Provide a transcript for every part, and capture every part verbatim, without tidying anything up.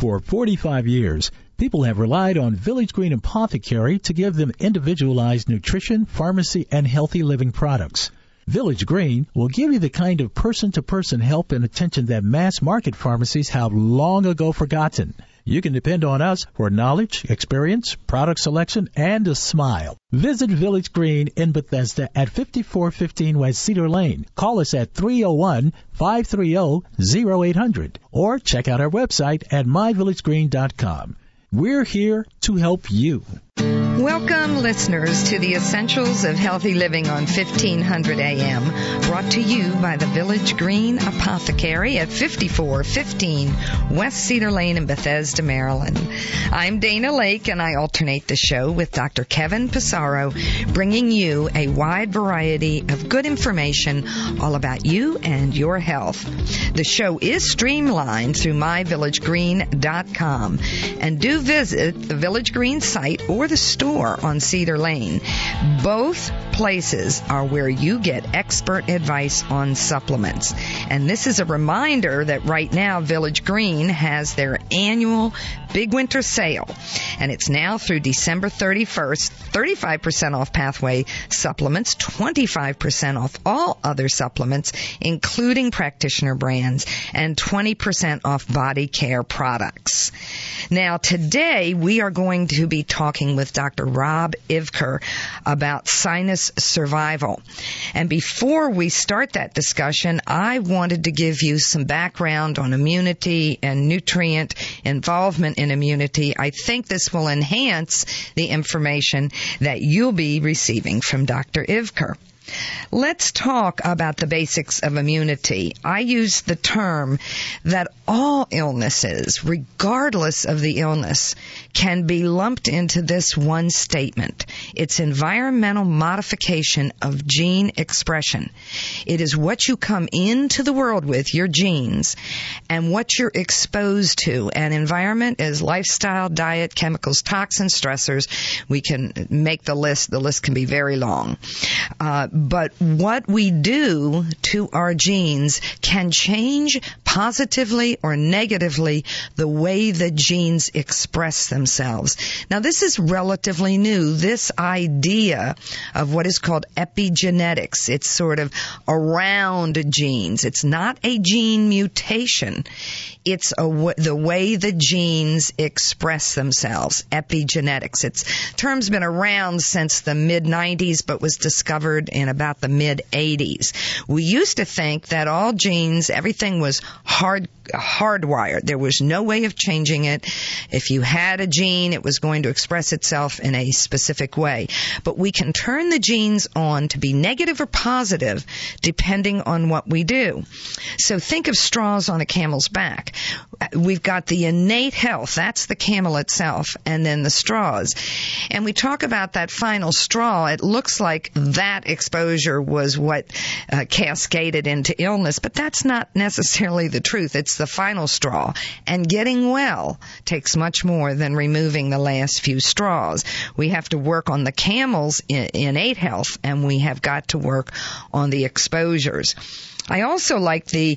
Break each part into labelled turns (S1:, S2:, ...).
S1: For forty-five years, people have relied on Village Green Apothecary to give them individualized nutrition, pharmacy, and healthy living products. Village Green will give you the kind of person-to-person help and attention that mass-market pharmacies have long ago forgotten. You can depend on us for knowledge, experience, product selection, and a smile. Visit Village Green in Bethesda at fifty-four fifteen West Cedar Lane. Call us at three oh one, five three oh, oh eight hundred or check out our website at my village green dot com. We're here to help you.
S2: Welcome, listeners, to the Essentials of Healthy Living on fifteen hundred A M, brought to you by the Village Green Apothecary at fifty-four fifteen West Cedar Lane in Bethesda, Maryland. I'm Dana Lake, and I alternate the show with Doctor Kevin Pissarro, bringing you a wide variety of good information all about you and your health. The show is streamlined through my village green dot com, and do visit the Village Green site or the store on Cedar Lane. Both places are where you get expert advice on supplements. And this is a reminder that right now Village Green has their annual Big Winter Sale, and it's now through December thirty-first. thirty-five percent off Pathway supplements, twenty-five percent off all other supplements, including practitioner brands, and twenty percent off body care products. Now, today we are going to be talking with Doctor Rob Ivker about sinus survival. And before we start that discussion, I wanted to give you some background on immunity and nutrient involvement in immunity. I think this will enhance the information that you'll be receiving from Doctor Ivker. Let's talk about the basics of immunity. I use the term that all illnesses, regardless of the illness, can be lumped into this one statement. It's environmental modification of gene expression. It is what you come into the world with, your genes, and what you're exposed to. And environment is lifestyle, diet, chemicals, toxins, stressors. We can make the list. The list can be very long. Uh, But what we do to our genes can change positively or negatively the way the genes express themselves. Now, this is relatively new, this idea of what is called epigenetics. It's sort of around genes. It's not a gene mutation. It's a w- the way the genes express themselves, epigenetics. It's term's been around since the mid nineties, but was discovered in about the mid eighties. We used to think that all genes, everything was hard hardwired. There was no way of changing it. If you had a gene, it was going to express itself in a specific way. But we can turn the genes on to be negative or positive depending on what we do. So think of straws on a camel's back. We've got the innate health, that's the camel itself, and then the straws. And we talk about that final straw. It looks like that exposure was what uh, cascaded into illness, but that's not necessarily the truth. It's the final straw. And getting well takes much more than removing the last few straws. We have to work on the camel's innate health, and we have got to work on the exposures. I also like the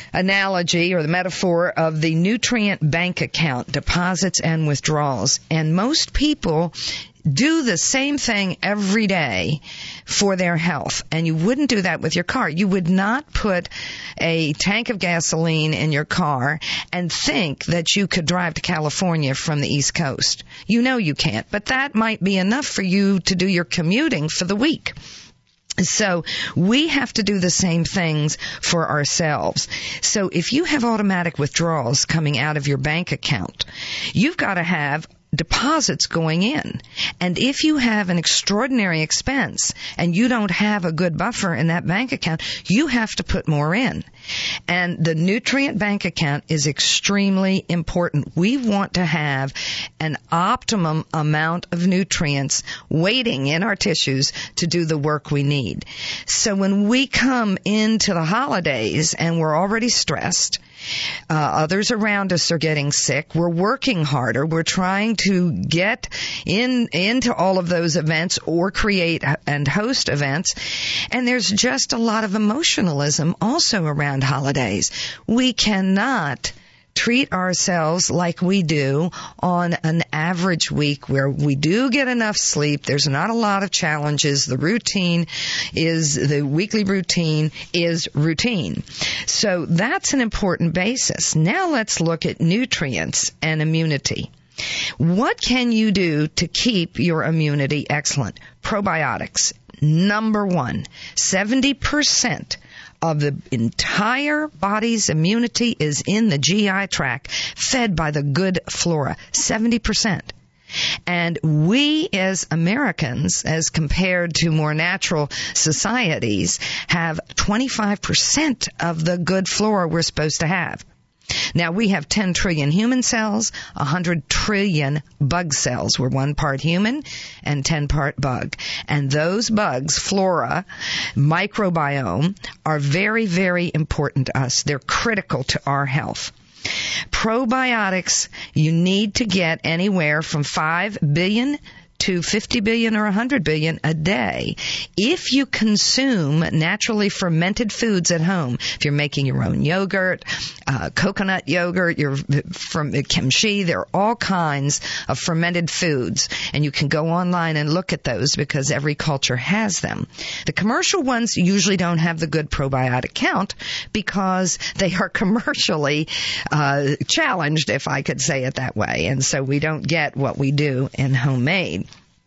S2: analogy or the metaphor of the nutrient bank account, deposits and withdrawals. And most people do the same thing every day for their health. And you wouldn't do that with your car. You would not put a tank of gasoline in your car and think that you could drive to California from the East Coast. You know you can't, but that might be enough for you to do your commuting for the week. So we have to do the same things for ourselves. So if you have automatic withdrawals coming out of your bank account, you've got to have deposits going in. And if you have an extraordinary expense and you don't have a good buffer in that bank account, you have to put more in. And the nutrient bank account is extremely important. We want to have an optimum amount of nutrients waiting in our tissues to do the work we need. So when we come into the holidays and we're already stressed, Uh, others around us are getting sick. We're working harder. We're trying to get in into all of those events or create and host events. And there's just a lot of emotionalism also around holidays. We cannot treat ourselves like we do on an average week where we do get enough sleep. There's not a lot of challenges. The routine is, the weekly routine is routine. So that's an important basis. Now let's look at nutrients and immunity. What can you do to keep your immunity excellent? Probiotics. Number one, seventy percent of the entire body's immunity is in the G I tract, fed by the good flora. seventy percent. And we as Americans, as compared to more natural societies, have twenty-five percent of the good flora we're supposed to have. Now, we have ten trillion human cells, one hundred trillion bug cells. We're one part human and ten part bug. And those bugs, flora, microbiome, are very, very important to us. They're critical to our health. Probiotics, you need to get anywhere from five billion to fifty billion or one hundred billion a day. If you consume naturally fermented foods at home, if you're making your own yogurt, uh, coconut yogurt, you're from kimchi, there are all kinds of fermented foods, and you can go online and look at those because every culture has them. The commercial ones usually don't have the good probiotic count because they are commercially uh, challenged, if I could say it that way, and so we don't get what we do in homemade.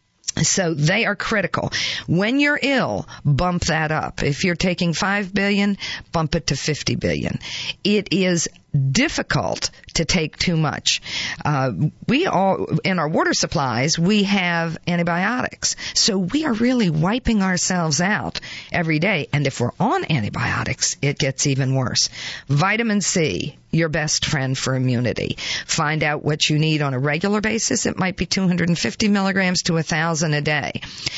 S2: So they are critical. When you're ill, bump that up. If you're taking five billion, bump it to fifty billion. It is difficult to take too much. Uh, we all, in our water supplies, we have antibiotics. So we are really wiping ourselves out every day. And if we're on antibiotics, it gets even worse. Vitamin C, your best friend for immunity. Find out what you need on a regular basis. It might be two hundred fifty milligrams to one thousand a day.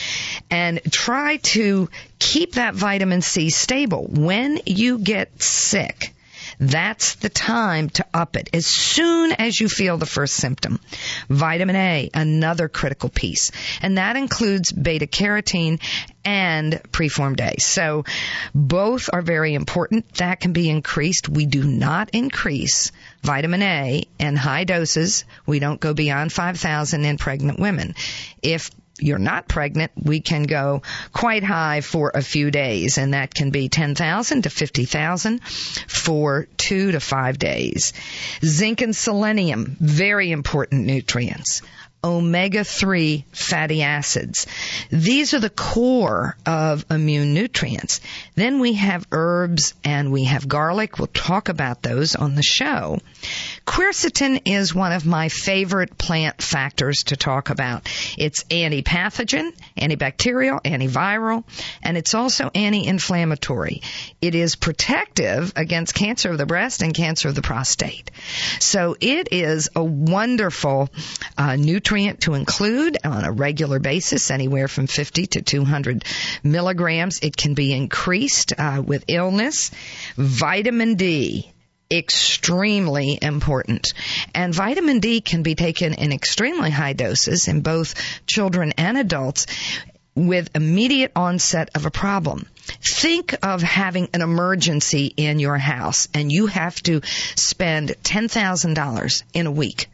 S2: And try to keep that vitamin C stable. When you get sick, that's the time to up it as soon as you feel the first symptom. Vitamin A, another critical piece, and that includes beta-carotene and preformed A. So both are very important. That can be increased. We do not increase vitamin A in high doses. We don't go beyond five thousand in pregnant women. If you're not pregnant, we can go quite high for a few days, and that can be ten thousand to fifty thousand for two to five days. Zinc and selenium, very important nutrients. omega three fatty acids. These are the core of immune nutrients. Then we have herbs and we have garlic. We'll talk about those on the show. Quercetin is one of my favorite plant factors to talk about. It's anti-pathogen, antibacterial, antiviral, and it's also anti-inflammatory. It is protective against cancer of the breast and cancer of the prostate. So it is a wonderful uh, nutrient to include on a regular basis, anywhere from fifty to two hundred milligrams. It can be increased uh, with illness. Vitamin D, extremely important. And vitamin D can be taken in extremely high doses in both children and adults with immediate onset of a problem. Think of having an emergency in your house and you have to spend ten thousand dollars in a week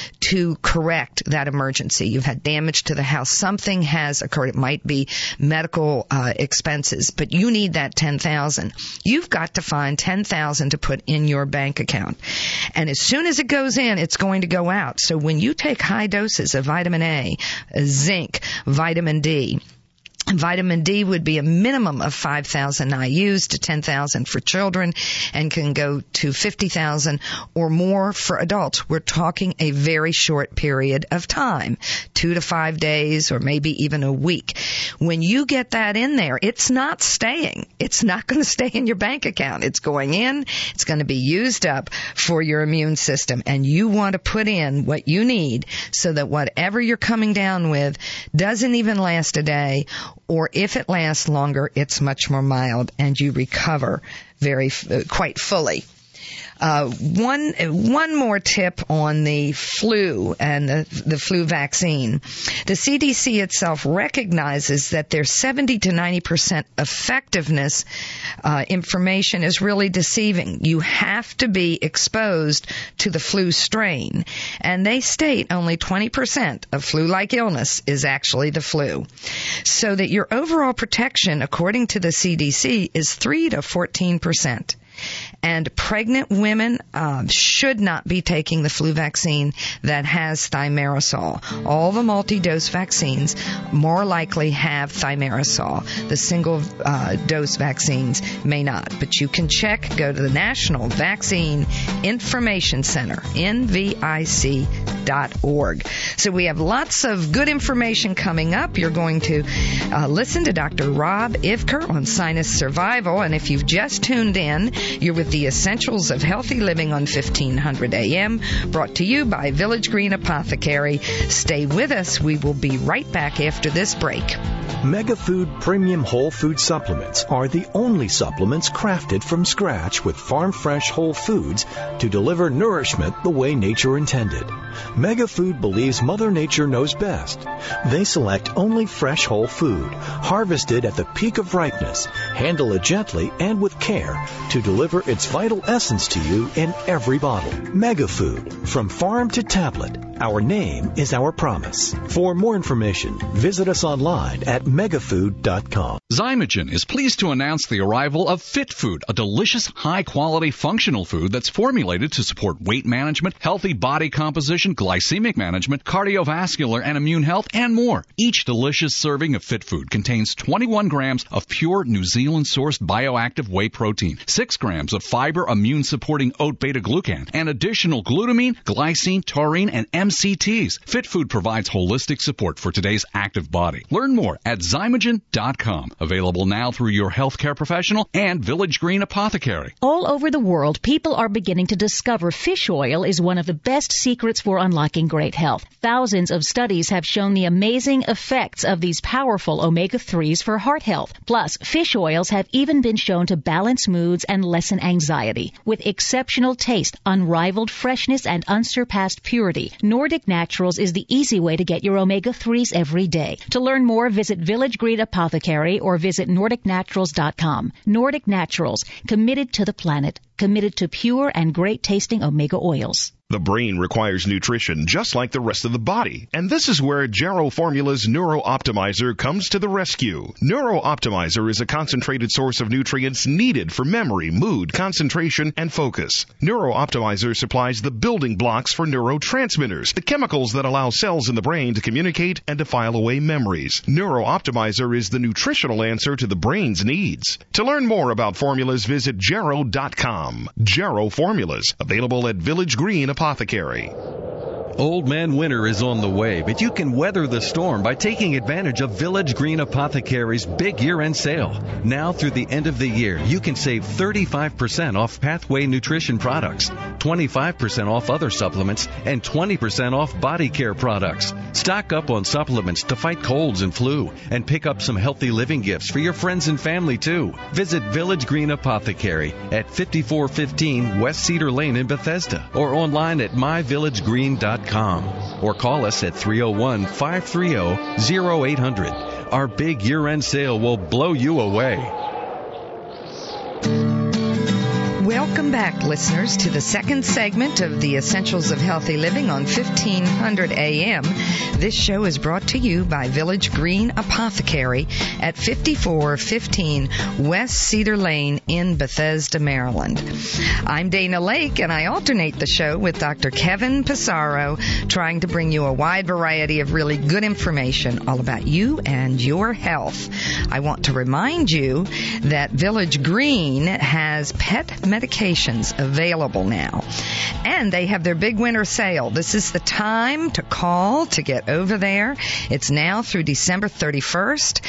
S2: to correct that emergency. You've had damage to the house. Something has occurred. It might be medical uh, expenses, but you need that ten thousand dollars. You've got to find ten thousand dollars to put in your bank account. And as soon as it goes in, it's going to go out. So when you take high doses of vitamin A, zinc, vitamin D, vitamin D would be a minimum of five thousand I U's to ten thousand for children and can go to fifty thousand or more for adults. We're talking a very short period of time, two to five days or maybe even a week. When you get that in there, it's not staying. It's not going to stay in your bank account. It's going in. It's going to be used up for your immune system. And you want to put in what you need so that whatever you're coming down with doesn't even last a day, or if it lasts longer, it's much more mild and you recover very, uh, quite fully. Uh, one one more tip on the flu and the, the flu vaccine. The C D C itself recognizes that their seventy to ninety percent effectiveness uh, information is really deceiving. You have to be exposed to the flu strain, and they state only twenty percent of flu-like illness is actually the flu. So that your overall protection, according to the C D C, is three to fourteen percent. And pregnant women uh, should not be taking the flu vaccine that has thimerosal. All the multi-dose vaccines more likely have thimerosal. The single-dose uh, vaccines may not. But you can check, go to the National Vaccine Information Center, N V I C dot org. So we have lots of good information coming up. You're going to uh, listen to Doctor Rob Ivker on sinus survival. And if you've just tuned in, you're with the Essentials of Healthy Living on fifteen hundred A M, brought to you by Village Green Apothecary. Stay with us. We will be right back after this break.
S3: MegaFood Premium Whole Food Supplements are the only supplements crafted from scratch with farm-fresh whole foods to deliver nourishment the way nature intended. MegaFood believes Mother Nature knows best. They select only fresh whole food, harvested at the peak of ripeness, handle it gently and with care to deliver its vital essence to you in every bottle. MegaFood, from farm to tablet. Our name is our promise. For more information, visit us online at megafood dot com.
S4: Zymogen is pleased to announce the arrival of Fit Food, a delicious, high-quality functional food that's formulated to support weight management, healthy body composition, glycemic management, cardiovascular and immune health, and more. Each delicious serving of Fit Food contains twenty-one grams of pure New Zealand-sourced bioactive whey protein, six grams of fiber immune-supporting oat beta-glucan, and additional glutamine, glycine, taurine, and M C Ts. Fit Food provides holistic support for today's active body. Learn more at zymogen dot com. Available now through your healthcare professional and Village Green Apothecary.
S5: All over the world, people are beginning to discover fish oil is one of the best secrets for unlocking great health. Thousands of studies have shown the amazing effects of these powerful omega threes for heart health. Plus, fish oils have even been shown to balance moods and lessen anxiety. With exceptional taste, unrivaled freshness, and unsurpassed purity, Nordic Naturals is the easy way to get your omega threes every day. To learn more, visit Village Green Apothecary or visit nordic naturals dot com. Nordic Naturals, committed to the planet, committed to pure and great-tasting omega oils.
S6: The brain requires nutrition just like the rest of the body, and this is where Jarrow Formula's Neuro Optimizer comes to the rescue. Neuro Optimizer is a concentrated source of nutrients needed for memory, mood, concentration, and focus. Neuro Optimizer supplies the building blocks for neurotransmitters, the chemicals that allow cells in the brain to communicate and to file away memories. Neuro Optimizer is the nutritional answer to the brain's needs. To learn more about formulas, visit jarrow dot com. Jarrow Formulas, available at Village Green Apothecary.
S7: Old Man Winter is on the way, but you can weather the storm by taking advantage of Village Green Apothecary's big year-end sale. Now through the end of the year, you can save thirty-five percent off Pathway Nutrition products, twenty-five percent off other supplements, and twenty percent off body care products. Stock up on supplements to fight colds and flu, and pick up some healthy living gifts for your friends and family too. Visit Village Green Apothecary at fifty-four fifteen West Cedar Lane in Bethesda, or online at my village green dot com, or call us at three oh one, five three oh, oh eight hundred. Our big year-end sale will blow you away.
S2: Welcome back, listeners, to the second segment of the Essentials of Healthy Living on fifteen hundred A M. This show is brought to you by Village Green Apothecary at fifty-four fifteen West Cedar Lane in Bethesda, Maryland. I'm Dana Lake, and I alternate the show with Doctor Kevin Pissarro, trying to bring you a wide variety of really good information all about you and your health. I want to remind you that Village Green has pet medications available now, and they have their big winter sale. This is the time to call to get over there. It's now through December thirty-first,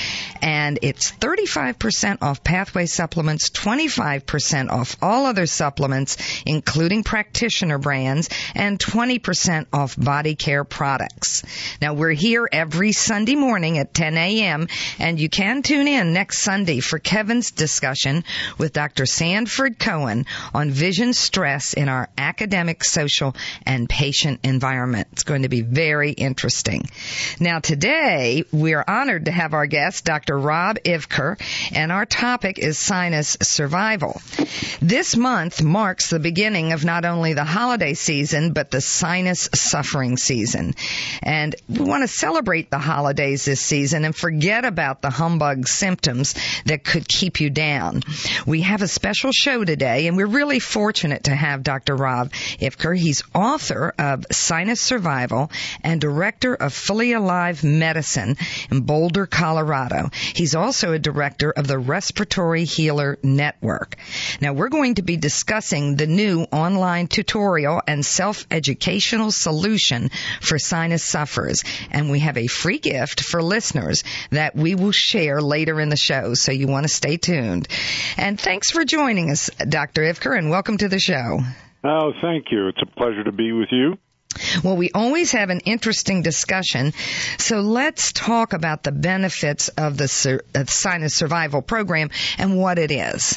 S2: And it's thirty-five percent off Pathway supplements, twenty-five percent off all other supplements, including practitioner brands, and twenty percent off body care products. Now, we're here every Sunday morning at ten a.m., and you can tune in next Sunday for Kevin's discussion with Doctor Sanford Cohen on vision stress in our academic, social, and patient environment. It's going to be very interesting. Now, today, we're honored to have our guest, Doctor Rob Ivker, and our topic is sinus survival. This month marks the beginning of not only the holiday season, but the sinus suffering season. And we want to celebrate the holidays this season and forget about the humbug symptoms that could keep you down. We have a special show today, and we're really fortunate to have Doctor Rob Ivker. He's author of Sinus Survival and director of Fully Alive Medicine in Boulder, Colorado. He's also a director of the Respiratory Healer Network. Now, we're going to be discussing the new online tutorial and self-educational solution for sinus sufferers, and we have a free gift for listeners that we will share later in the show, so you want to stay tuned. And thanks for joining us, Doctor Ivker, and welcome to the show.
S8: Oh, thank you. It's a pleasure to be with you.
S2: Well, we always have an interesting discussion, so let's talk about the benefits of the sur- of Sinus Survival Program and what it is.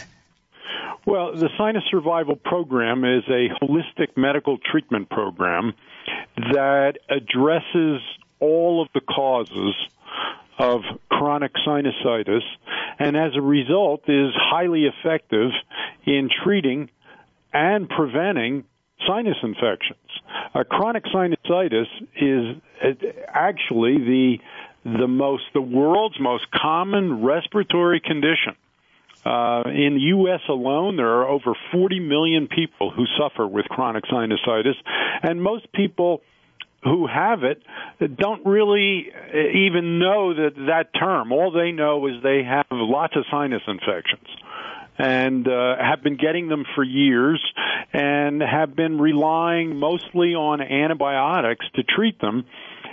S8: Well, the Sinus Survival Program is a holistic medical treatment program that addresses all of the causes of chronic sinusitis, and as a result is highly effective in treating and preventing sinus infections. Uh, chronic sinusitis is actually the the most the world's most common respiratory condition. Uh, in the U S alone, there are over forty million people who suffer with chronic sinusitis, and most people who have it don't really even know that that term. All they know is they have lots of sinus infections and uh, have been getting them for years and have been relying mostly on antibiotics to treat them.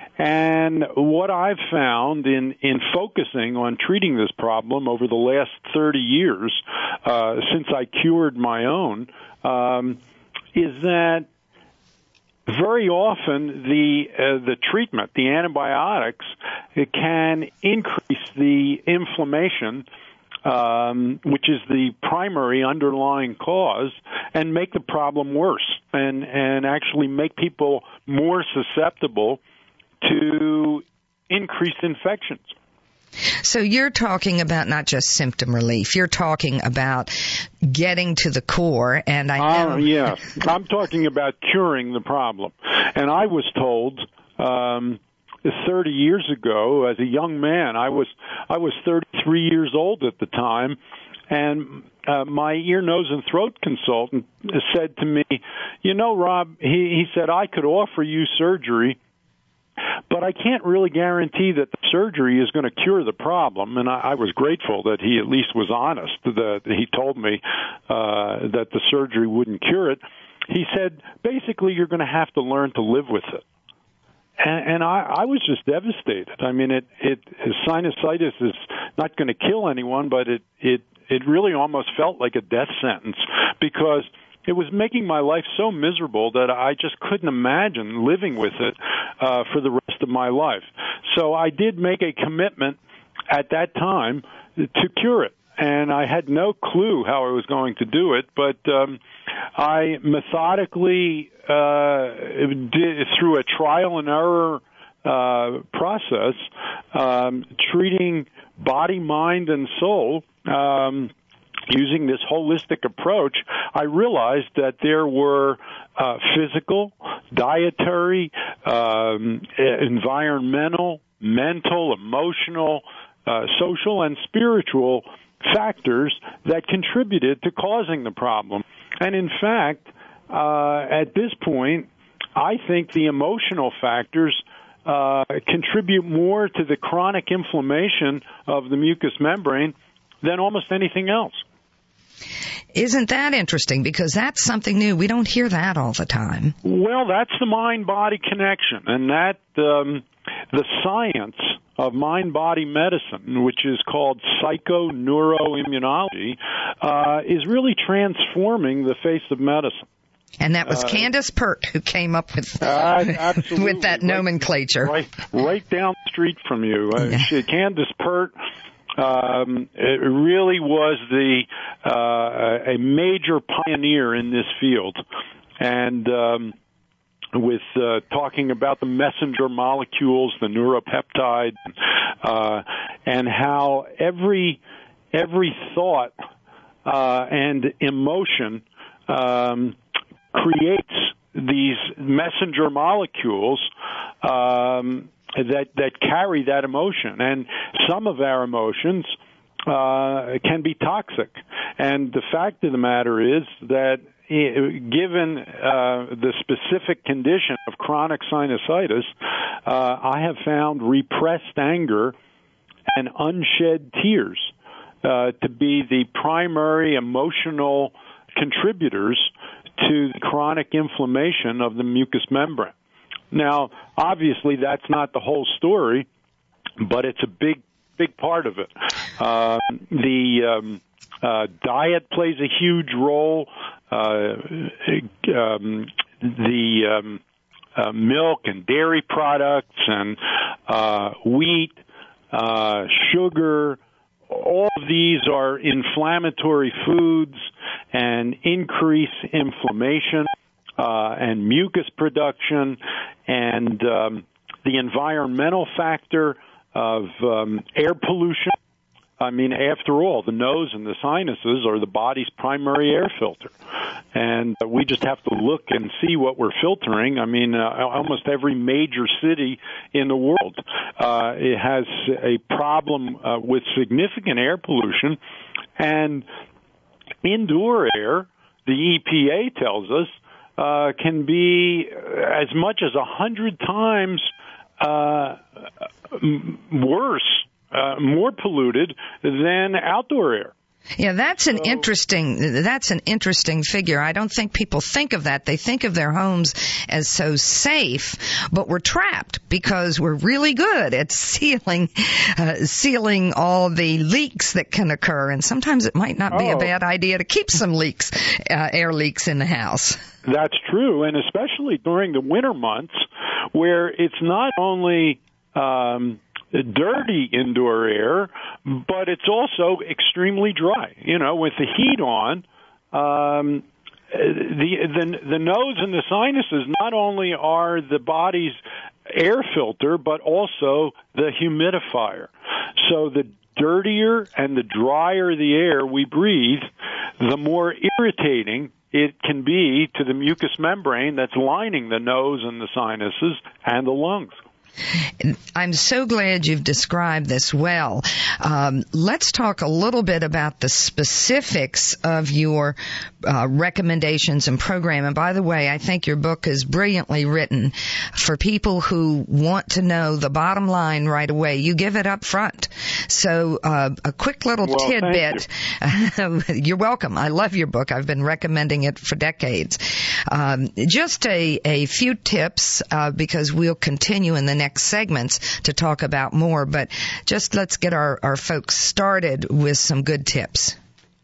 S8: And what I've found in, in focusing on treating this problem over the last thirty years, uh, since I cured my own, um, is that very often the uh, the treatment, the antibiotics, it can increase the inflammation, um, which is the primary underlying cause, and make the problem worse, and and actually make people more susceptible to increased infections.
S2: So you're talking about not just symptom relief. You're talking about getting to the core, and I know...
S8: Uh, yeah, I'm talking about curing the problem. And I was told um, thirty years ago, as a young man, I was I was thirty-three years old at the time, and uh, my ear, nose, and throat consultant said to me, you know, Rob, he, he said, I could offer you surgery, but I can't really guarantee that the surgery is going to cure the problem. And I, I was grateful that he at least was honest, that he told me uh, that the surgery wouldn't cure it. He said, basically, you're going to have to learn to live with it. And, and I, I was just devastated. I mean, it, it sinusitis is not going to kill anyone, but it, it, it really almost felt like a death sentence, because it was making my life so miserable that I just couldn't imagine living with it uh, for the rest of my life. So I did make a commitment at that time to cure it, and I had no clue how I was going to do it, but um, I methodically, uh, did, through a trial and error uh, process, um, treating body, mind, and soul, um, using this holistic approach, I realized that there were uh, physical, dietary, um, environmental, mental, emotional, uh, social, and spiritual factors that contributed to causing the problem. And in fact, uh, at this point, I think the emotional factors uh, contribute more to the chronic inflammation of the mucous membrane than almost anything else.
S2: Isn't that interesting? Because that's something new. We don't hear that all the time.
S8: Well, that's the mind-body connection, and that um, the science of mind-body medicine, which is called psychoneuroimmunology, uh, is really transforming the face of medicine.
S2: And that was uh, Candace Pert who came up with uh, with that nomenclature.
S8: Right, right down the street from you. Uh, she, Candace Pert um, it really was the uh, a major pioneer in this field. And um, with uh, talking about the messenger molecules, the neuropeptides, uh, and how every every thought uh, and emotion um, creates these messenger molecules um, that that carry that emotion, and some of our emotions uh, can be toxic. And the fact of the matter is that, given uh, the specific condition of chronic sinusitis, uh, I have found repressed anger and unshed tears uh, to be the primary emotional contributors to the chronic inflammation of the mucous membrane. Now, obviously, that's not the whole story, but it's a big, big part of it. Uh, the um, uh, diet plays a huge role. Uh, um, the um, uh, milk and dairy products and uh, wheat, uh, sugar, all of these are inflammatory foods and increase inflammation uh, and mucus production, and um, the environmental factor of um, air pollution. I mean, after all, the nose and the sinuses are the body's primary air filter. And we just have to look and see what we're filtering. I mean, uh, almost every major city in the world uh, it has a problem uh, with significant air pollution. And indoor air, the E P A tells us, uh, can be as much as a hundred times uh, worse, uh, more polluted than outdoor air.
S2: Yeah, that's an interesting, that's an interesting figure. I don't think people think of that. They think of their homes as so safe, but we're trapped because we're really good at sealing, uh, sealing all the leaks that can occur. And sometimes it might not be oh. a bad idea to keep some leaks, uh, air leaks in the house.
S8: That's true. And especially during the winter months where it's not only, um, dirty indoor air, but it's also extremely dry. You know, with the heat on, um, the, the the nose and the sinuses not only are the body's air filter, but also the humidifier. So the dirtier and the drier the air we breathe, the more irritating it can be to the mucous membrane that's lining the nose and the sinuses and the lungs.
S2: I'm so glad you've described this well. Um, let's talk a little bit about the specifics of your uh, recommendations and program. And by the way, I think your book is brilliantly written for people who want to know the bottom line right away. You give it up front. So uh, a quick little
S8: well,
S2: tidbit. You. You're welcome. I love your book. I've been recommending it for decades. Um, just a, a few tips uh, because we'll continue in the next segments to talk about more, but just let's get our, our folks started with some good tips.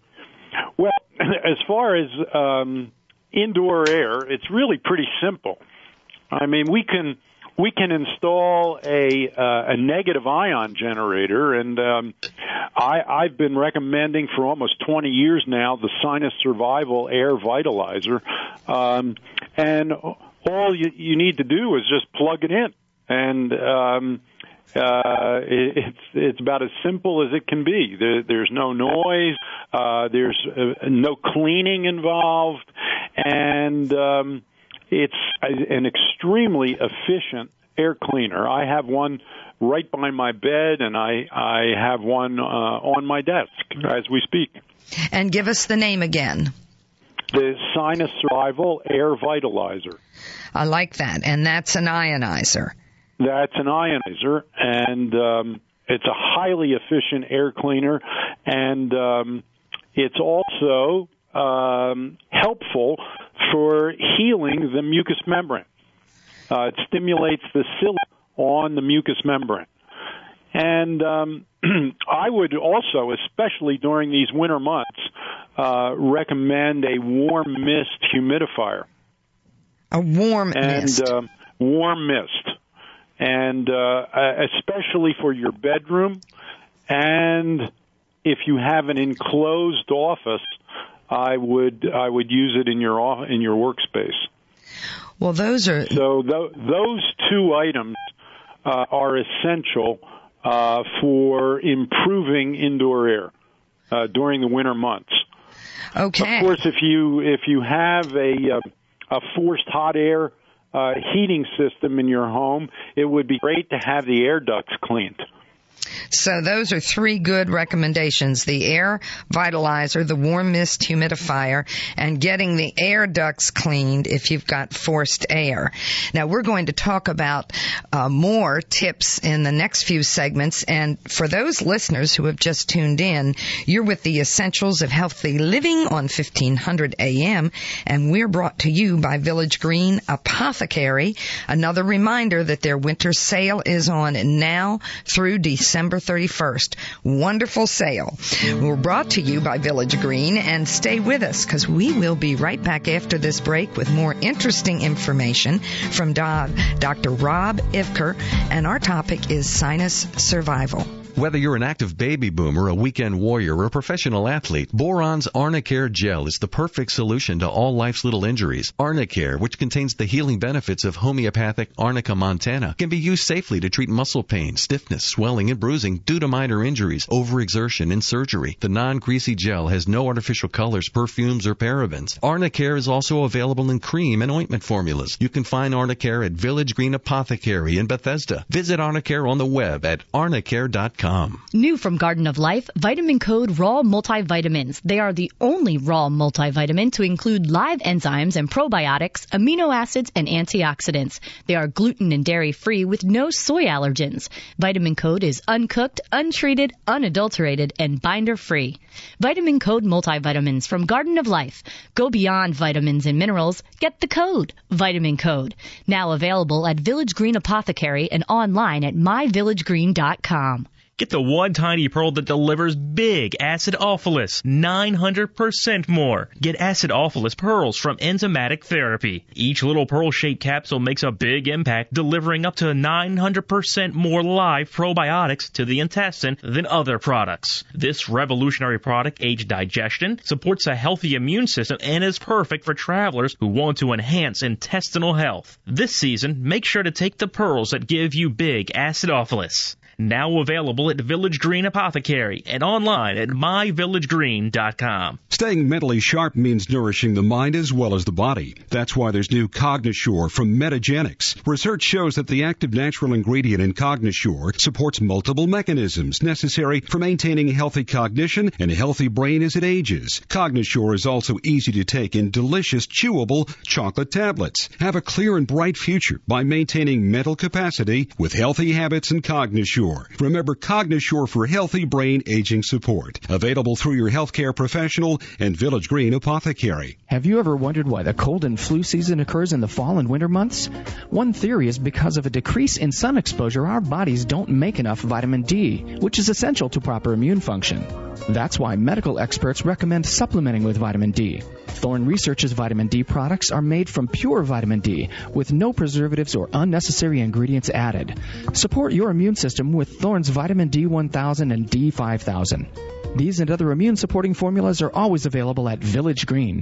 S8: Well, as far as um, indoor air, it's really pretty simple. I mean, we can we can install a uh, a negative ion generator, and um, I, I've been recommending for almost twenty years now the Sinus Survival Air Vitalizer, um, and all you, you need to do is just plug it in. And um, uh, it, it's it's about as simple as it can be. There, there's no noise, uh, there's uh, no cleaning involved, and um, it's an extremely efficient air cleaner. I have one right by my bed, and I I have one uh, on my desk as we speak.
S2: And give us the name again.
S8: The Sinus Survival Air Vitalizer.
S2: I like that, and that's an ionizer.
S8: That's an ionizer, and um, it's a highly efficient air cleaner, and um, it's also um, helpful for healing the mucous membrane. Uh, it stimulates the cilia on the mucous membrane. And um, I would also, especially during these winter months, uh, recommend a warm mist humidifier.
S2: A warm
S8: and,
S2: mist.
S8: Uh, warm mist. And uh, especially for your bedroom. And if you have an enclosed office, I would I would use it in your in your workspace.
S2: Well, those are
S8: so th- those two items uh, are essential uh, for improving indoor air uh, during the winter months.
S2: Okay.
S8: Of course, if you if you have a uh, a forced hot air uh, heating system in your home, it would be great to have the air ducts cleaned.
S2: So those are three good recommendations: the air vitalizer, the warm mist humidifier, and getting the air ducts cleaned if you've got forced air. Now, we're going to talk about uh, more tips in the next few segments. And for those listeners who have just tuned in, you're with the Essentials of Healthy Living on fifteen hundred A M, and we're brought to you by Village Green Apothecary. Another reminder that their winter sale is on now through December thirty-first. Wonderful sale. We're brought to you by Village Green, and stay with us because we will be right back after this break with more interesting information from Doctor Rob Ivker, and our topic is sinus survival.
S7: Whether you're an active baby boomer, a weekend warrior, or a professional athlete, Boron's Arnicare Gel is the perfect solution to all life's little injuries. Arnicare, which contains the healing benefits of homeopathic Arnica montana, can be used safely to treat muscle pain, stiffness, swelling, and bruising due to minor injuries, overexertion, and surgery. The non-greasy gel has no artificial colors, perfumes, or parabens. Arnicare is also available in cream and ointment formulas. You can find Arnicare at Village Green Apothecary in Bethesda. Visit Arnicare on the web at arnicare dot com.
S9: New from Garden of Life, Vitamin Code Raw Multivitamins. They are the only raw multivitamin to include live enzymes and probiotics, amino acids, and antioxidants. They are gluten and dairy-free with no soy allergens. Vitamin Code is uncooked, untreated, unadulterated, and binder-free. Vitamin Code Multivitamins from Garden of Life. Go beyond vitamins and minerals. Get the code, Vitamin Code. Now available at Village Green Apothecary and online at my village green dot com.
S10: Get the one tiny pearl that delivers big acidophilus, nine hundred percent more. Get acidophilus pearls from Enzymatic Therapy. Each little pearl-shaped capsule makes a big impact, delivering up to nine hundred percent more live probiotics to the intestine than other products. This revolutionary product aids digestion, supports a healthy immune system, and is perfect for travelers who want to enhance intestinal health. This season, make sure to take the pearls that give you big acidophilus. Now available at Village Green Apothecary and online at my village green dot com.
S11: Staying mentally sharp means nourishing the mind as well as the body. That's why there's new Cognosure from Metagenics. Research shows that the active natural ingredient in Cognosure supports multiple mechanisms necessary for maintaining healthy cognition and a healthy brain as it ages. Cognosure is also easy to take in delicious, chewable chocolate tablets. Have a clear and bright future by maintaining mental capacity with healthy habits and Cognosure. Remember Cognosure for healthy brain aging support. Available through your healthcare professional and Village Green Apothecary.
S12: Have you ever wondered why the cold and flu season occurs in the fall and winter months? One theory is because of a decrease in sun exposure, our bodies don't make enough vitamin D, which is essential to proper immune function. That's why medical experts recommend supplementing with vitamin D. Thorne Research's vitamin D products are made from pure vitamin D with no preservatives or unnecessary ingredients added. Support your immune system with Thorne's vitamin D one thousand and D five thousand. These and other immune-supporting formulas are always available at Village Green.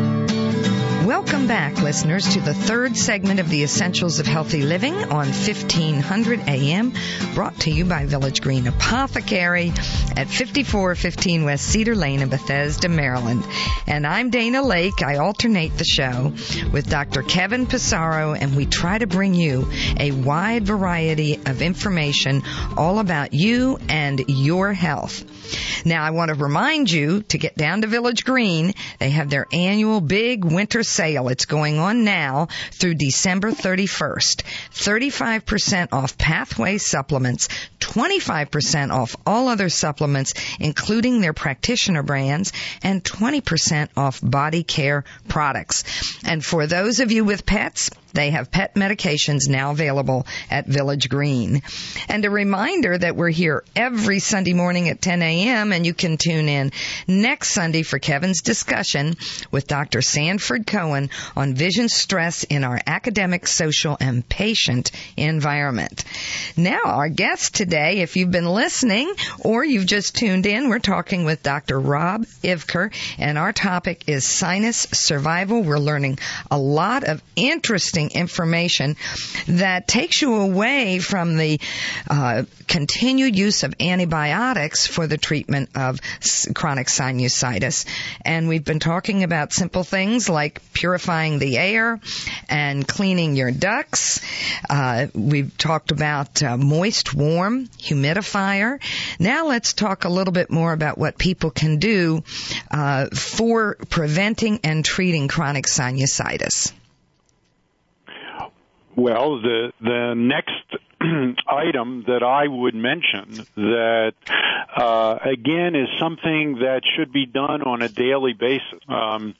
S2: Welcome back, listeners, to the third segment of the Essentials of Healthy Living on fifteen hundred A M, brought to you by Village Green Apothecary at fifty-four fifteen West Cedar Lane in Bethesda, Maryland. And I'm Dana Lake. I alternate the show with Doctor Kevin Pissarro, and we try to bring you a wide variety of information all about you and your health. Now, I want to remind you to get down to Village Green. They have their annual big winter sale. It's going on now through December thirty-first. thirty-five percent off Pathway supplements, twenty-five percent off all other supplements, including their practitioner brands, and twenty percent off body care products. And for those of you with pets, they have pet medications now available at Village Green. And a reminder that we're here every Sunday morning at ten a.m. and you can tune in next Sunday for Kevin's discussion with Doctor Sanford Cohen on vision stress in our academic, social, and patient environment. Now, our guest today, if you've been listening or you've just tuned in, we're talking with Doctor Rob Ivker, and our topic is sinus survival. We're learning a lot of interesting information that takes you away from the uh, continued use of antibiotics for the treatment of chronic sinusitis. And we've been talking about simple things like purifying the air and cleaning your ducts. Uh, we've talked about uh, moist, warm, humidifier. Now let's talk a little bit more about what people can do uh, for preventing and treating chronic sinusitis.
S8: Well, the the next item that I would mention that, uh, again, is something that should be done on a daily basis, um,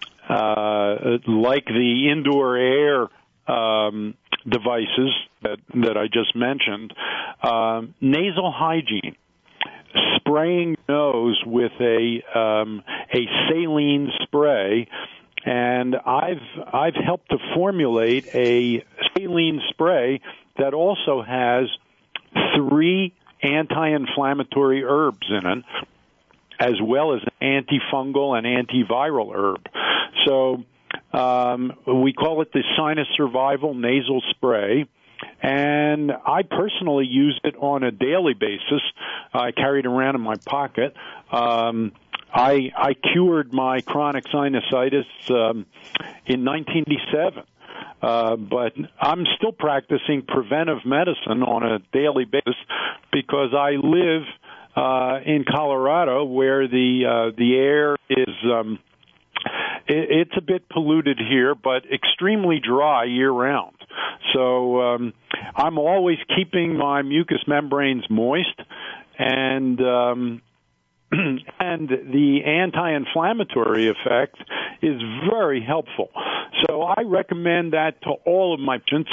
S8: uh, like the indoor air um, devices that, that I just mentioned, um, nasal hygiene. Spraying nose with a um, a saline spray. And I've I've helped to formulate a saline spray that also has three anti-inflammatory herbs in it, as well as an antifungal and antiviral herb. So um, we call it the Sinus Survival Nasal Spray. And I personally use it on a daily basis. I carry it around in my pocket. Um, I, I cured my chronic sinusitis um, in nineteen eighty-seven, uh, but I'm still practicing preventive medicine on a daily basis because I live uh, in Colorado, where the uh, the air is um, it, it's a bit polluted here, but extremely dry year round. So um, I'm always keeping my mucous membranes moist, and um, and the anti-inflammatory effect is very helpful. So I recommend that to all of my patients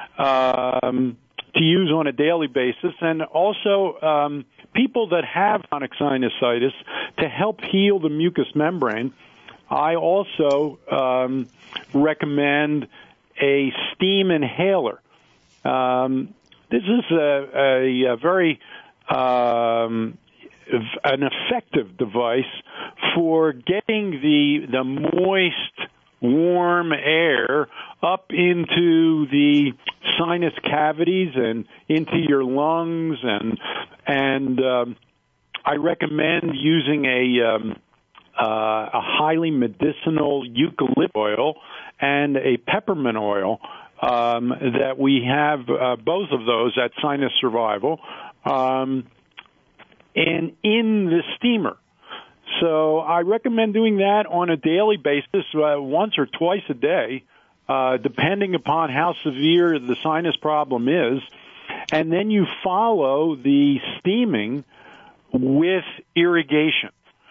S8: um, to use on a daily basis, and also um, people that have chronic sinusitis, to help heal the mucous membrane. I also um, recommend a steam inhaler. Um, this is a, a, a very um, an effective device for getting the the moist, warm air up into the sinus cavities and into your lungs, and and um, I recommend using a um, uh, a highly medicinal eucalyptus oil and a peppermint oil. Um, that we have uh, both of those at Sinus Survival. Um, and in the steamer. So I recommend doing that on a daily basis, uh, once or twice a day, uh, depending upon how severe the sinus problem is. And then you follow the steaming with irrigation.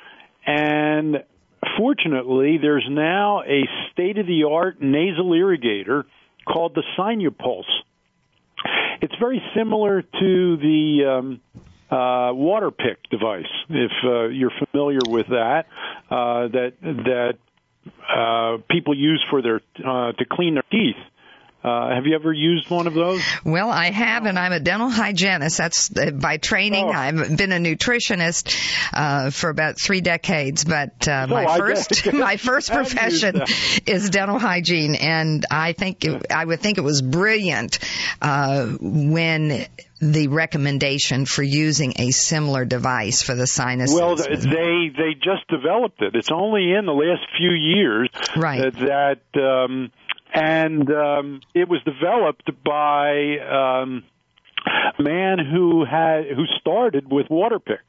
S8: And fortunately, there's now a state-of-the-art nasal irrigator called the Sinupulse. It's very similar to the um, uh, water pick device, if uh, you're familiar with that, uh, that that uh, people use for their uh, to clean their teeth. Uh, have you ever used one of those?
S2: Well, I have, and I'm a dental hygienist. That's uh, by training. Oh. I've been a nutritionist uh, for about three decades, but uh,
S8: so
S2: my
S8: I
S2: first
S8: guess,
S2: my first profession is dental hygiene, and I think it, I would think it was brilliant uh, when the recommendation for using a similar device for the sinuses.
S8: Well, they they just developed it. It's only in the last few years
S2: right.
S8: that. Um, And um, it was developed by um, a man who had who started with Waterpik.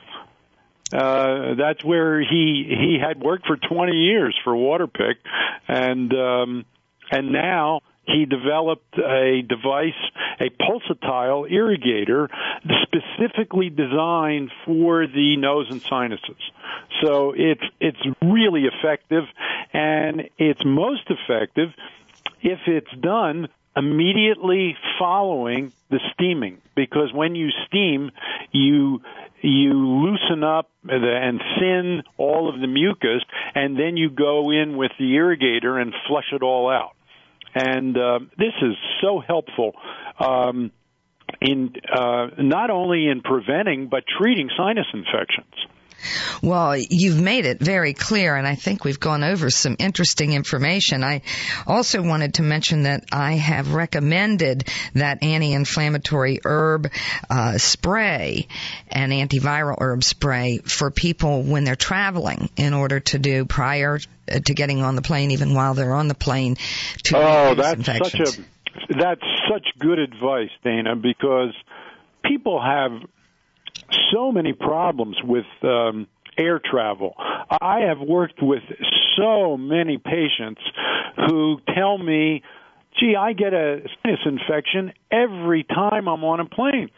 S8: Uh, that's where he he had worked for twenty years for Waterpik, and um, and now he developed a device, a pulsatile irrigator, specifically designed for the nose and sinuses. So it's it's really effective, and it's most effective if it's done immediately following the steaming, because when you steam, you you loosen up and thin all of the mucus, and then you go in with the irrigator and flush it all out. And uh, this is so helpful um, in uh, not only in preventing but treating sinus infections.
S2: Well, you've made it very clear, and I think we've gone over some interesting information. I also wanted to mention that I have recommended that anti-inflammatory herb uh, spray, an antiviral herb spray, for people when they're traveling in order to do prior to getting on the plane, even while they're on the plane, to
S8: oh,
S2: reduce
S8: that's
S2: infections.
S8: such a that's such good advice, Dana, because people have so many problems with um, air travel. I have worked with so many patients who tell me, gee, I get a sinus infection every time I'm on a plane.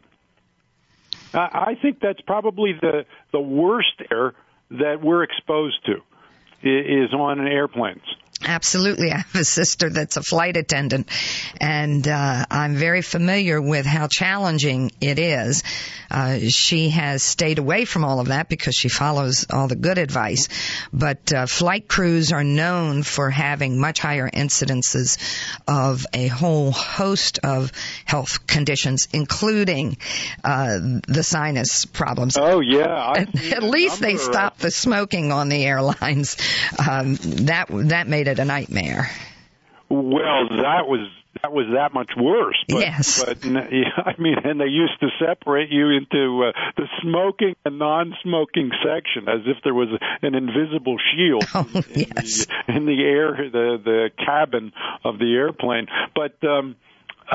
S8: I think that's probably the, the worst air that we're exposed to is on airplanes.
S2: Absolutely. I have a sister that's a flight attendant, and uh, I'm very familiar with how challenging it is. Uh, she has stayed away from all of that because she follows all the good advice. But uh, flight crews are known for having much higher incidences of a whole host of health conditions, including uh, the sinus problems.
S8: Oh, yeah.
S2: At, at least they stopped the smoking on the airlines. Um, that that made it a nightmare.
S8: Well, that was that was that much worse. But,
S2: yes.
S8: But I mean, and they used to separate you into uh, the smoking and non-smoking section, as if there was an invisible shield
S2: oh,
S8: in,
S2: yes.
S8: the, in the air, the the cabin of the airplane. But um, uh,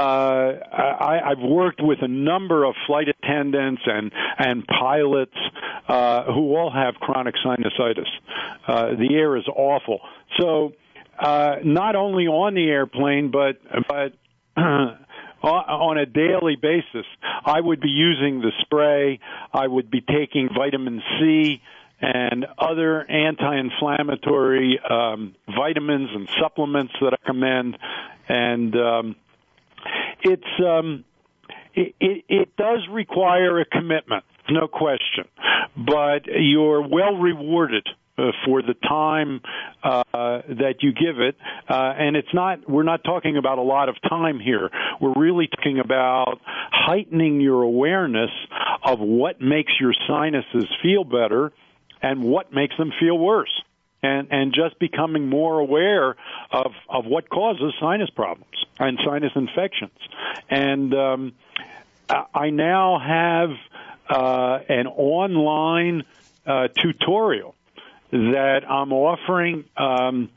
S8: I, I've worked with a number of flight attendants and and pilots uh, who all have chronic sinusitis. Uh, the air is awful. So. Uh, not only on the airplane, but but uh, on a daily basis, I would be using the spray. I would be taking vitamin C and other anti-inflammatory um, vitamins and supplements that I recommend, and um, it's um, it, it, it does require a commitment, no question, but you're well rewarded Uh, for the time uh, that you give it, uh, and it's not. We're not talking about a lot of time here. We're really talking about heightening your awareness of what makes your sinuses feel better and what makes them feel worse, and and just becoming more aware of of what causes sinus problems and sinus infections. And um, I now have uh, an online uh, tutorial that I'm offering. Um,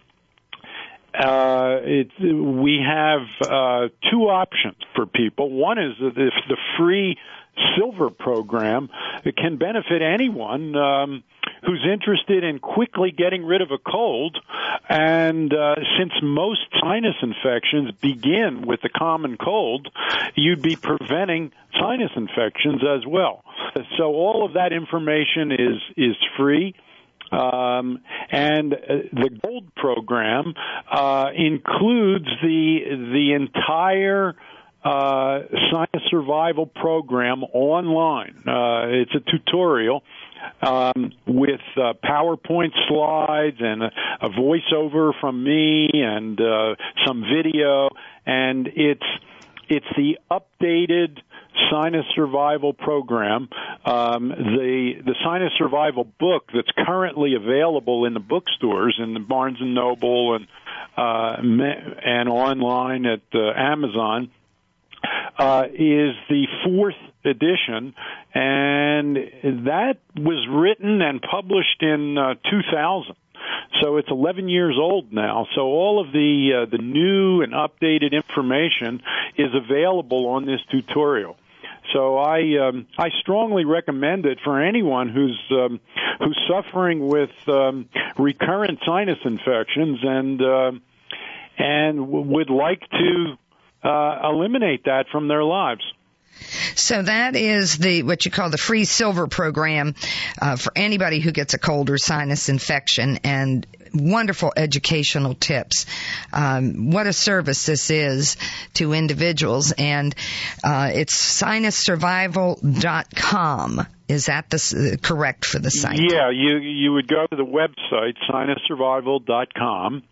S8: uh, it, we have uh, two options for people. One is that if the free silver program, it can benefit anyone um, who's interested in quickly getting rid of a cold. And uh, since most sinus infections begin with the common cold, you'd be preventing sinus infections as well. So all of that information is is free. Um, and uh, the Gold program uh, includes the the entire uh, sinus survival program online. Uh, it's a tutorial um, with uh, PowerPoint slides and a, a voiceover from me and uh, some video, and it's it's the updated Sinus Survival program. Um, the the Sinus Survival book that's currently available in the bookstores, in the Barnes and Noble and uh, and online at uh, Amazon, uh, is the fourth edition, and that was written and published in uh, two thousand. So it's eleven years old now. So all of the uh, the new and updated information is available on this tutorial. So I um, I strongly recommend it for anyone who's um, who's suffering with um, recurrent sinus infections and uh, and w- would like to uh, eliminate that from their lives.
S2: So that is the what you call the free silver program uh, for anybody who gets a cold or sinus infection, and wonderful educational tips. Um, what a service this is to individuals, and uh, it's sinus survival dot com. Is that the, uh, correct for the site?
S8: Yeah, you you would go to the website sinus survival dot com,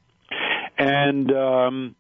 S8: and um,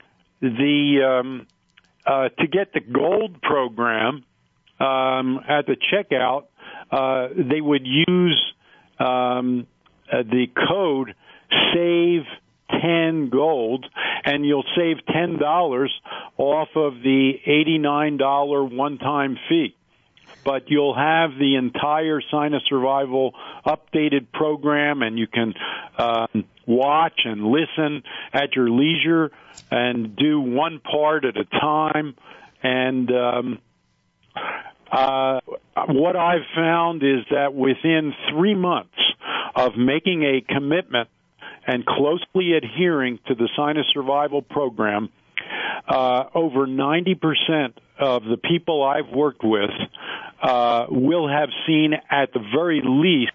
S8: the um, uh, to get the gold program um, at the checkout, uh, they would use um, uh, the code save ten gold, and you'll save ten dollars off of the eighty-nine dollars one-time fee. But you'll have the entire Sinus Survival updated program, and you can uh, watch and listen at your leisure and do one part at a time. And um, uh, what I've found is that within three months of making a commitment and closely adhering to the Sinus Survival program, uh, over ninety percent of the people I've worked with uh, will have seen at the very least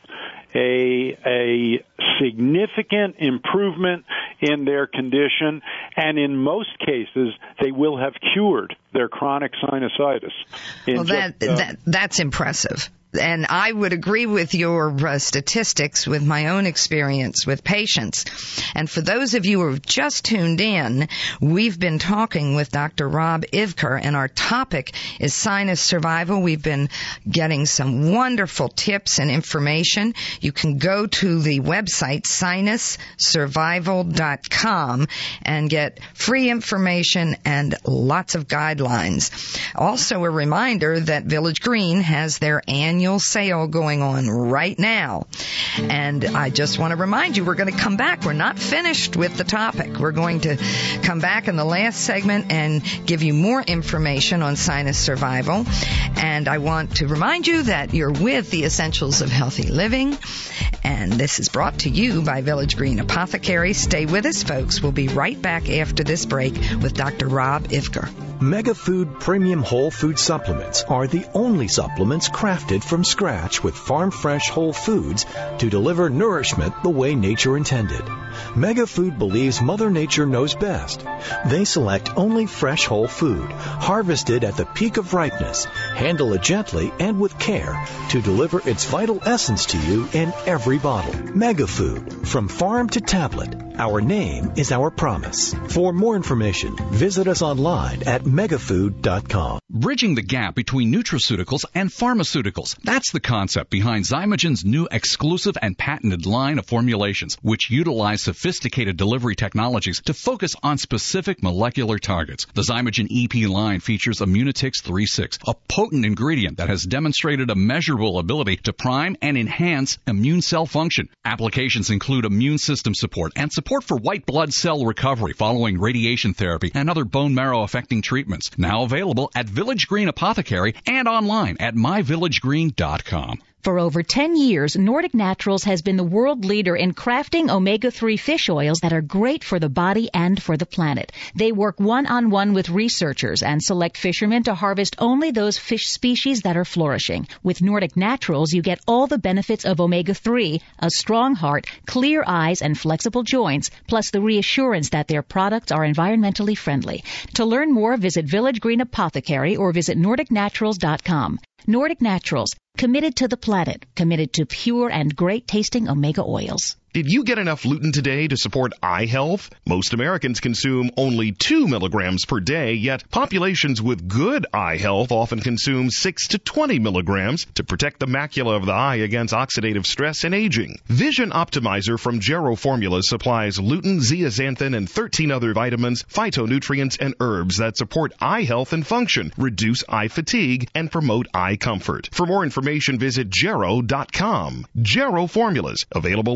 S8: a, a significant improvement in their condition, and in most cases they will have cured their chronic sinusitis.
S2: Well, that, just, uh, that that's impressive. And I would agree with your uh, statistics with my own experience with patients. And for those of you who have just tuned in, we've been talking with Doctor Rob Ivker, and our topic is sinus survival. We've been getting some wonderful tips and information. You can go to the website sinus survival dot com and get free information and lots of guidelines. Also, a reminder that Village Green has their annual sale going on right now. And I just want to remind you, we're going to come back. We're not finished with the topic. We're going to come back in the last segment and give you more information on sinus survival. And I want to remind you that you're with the Essentials of Healthy Living. And this is brought to you by Village Green Apothecary. Stay with us, folks. We'll be right back after this break with Doctor Rob Ivker.
S3: Mega Food Premium Whole Food Supplements are the only supplements crafted from scratch with farm-fresh whole foods to deliver nourishment the way nature intended. Mega Food believes Mother Nature knows best. They select only fresh whole food, harvested at the peak of ripeness, handle it gently and with care to deliver its vital essence to you in every bottle. Mega Food, from farm to tablet. Our name is our promise. For more information, visit us online at megafood dot com.
S4: Bridging the gap between nutraceuticals and pharmaceuticals. That's the concept behind Zymogen's new exclusive and patented line of formulations, which utilize sophisticated delivery technologies to focus on specific molecular targets. The Zymogen E P line features Immunitix three six, a potent ingredient that has demonstrated a measurable ability to prime and enhance immune cell function. Applications include immune system support and support for white blood cell recovery following radiation therapy and other bone marrow affecting treatments. Now available at Village Green Apothecary and online at my village green dot com.
S5: For over ten years, Nordic Naturals has been the world leader in crafting omega three fish oils that are great for the body and for the planet. They work one-on-one with researchers and select fishermen to harvest only those fish species that are flourishing. With Nordic Naturals, you get all the benefits of omega three, a strong heart, clear eyes, and flexible joints, plus the reassurance that their products are environmentally friendly. To learn more, visit Village Green Apothecary or visit nordic naturals dot com. Nordic Naturals, committed to the planet, committed to pure and great-tasting omega oils.
S6: Did you get enough lutein today to support eye health? Most Americans consume only two milligrams per day, yet populations with good eye health often consume six to twenty milligrams to protect the macula of the eye against oxidative stress and aging. Vision Optimizer from Gero Formulas supplies lutein, zeaxanthin, and thirteen other vitamins, phytonutrients, and herbs that support eye health and function, reduce eye fatigue, and promote eye comfort. For more information, visit Gero dot com. Gero Formulas, available at Village